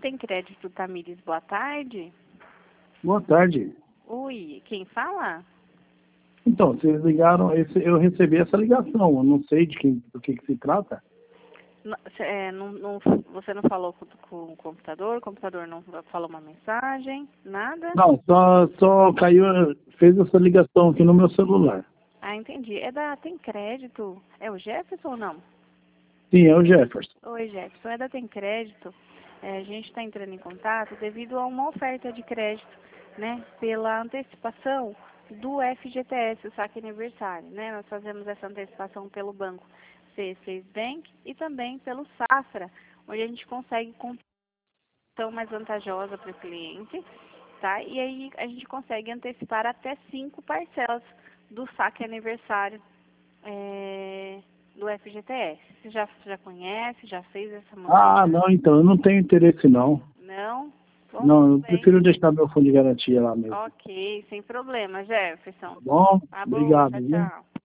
Tem Crédito Tamires, boa tarde. Boa tarde. Oi, quem fala? Então, vocês ligaram, eu recebi essa ligação, eu não sei do que se trata. Você não falou com o computador não falou uma mensagem, nada? Não, só caiu, fez essa ligação aqui no meu celular. Ah, entendi. Tem Crédito. É o Jefferson ou não? Sim, é o Jefferson. Oi, Jefferson. Tem Crédito. A gente está entrando em contato devido a uma oferta de crédito, né? Pela antecipação do FGTS, o saque aniversário, né? Nós fazemos essa antecipação pelo banco C6 Bank e também pelo Safra, onde a gente consegue condição mais vantajosa para o cliente, tá? E aí a gente consegue antecipar até 5 parcelas do saque aniversário do FGTS. Você já conhece, já fez essa Ah, modalidade? não, então, eu não tenho interesse não. Não? Bom, Não, tudo eu bem. prefiro deixar meu fundo de garantia lá mesmo. Ok, sem problema, Jefferson. Tá bom? Tá bom, Obrigado, tchau, viu? tchau.